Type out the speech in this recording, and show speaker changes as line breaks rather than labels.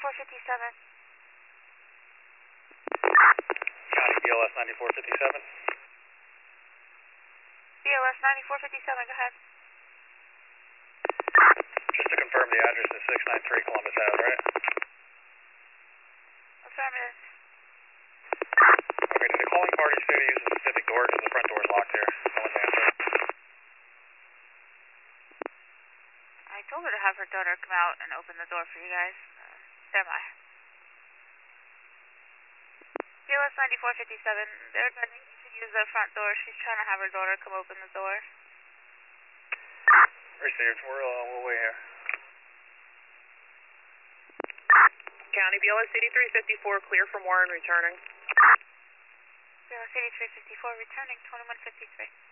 9457.
County BLS 9457.
BLS 9457, go ahead.
Just to confirm, the address is 693 Columbus Ave, right?
Affirmative.
Okay, did the calling party say to use a specific door because the front door is locked here? No one's answering.
I told her to have her daughter come out and open the door for you guys. Stand by. BLS 9457, they're advising you to use the front door. She's trying to have her daughter come open the door.
Received. We'll wait here.
County BLS 8354, clear from Warren, returning.
BLS 8354, returning 2153.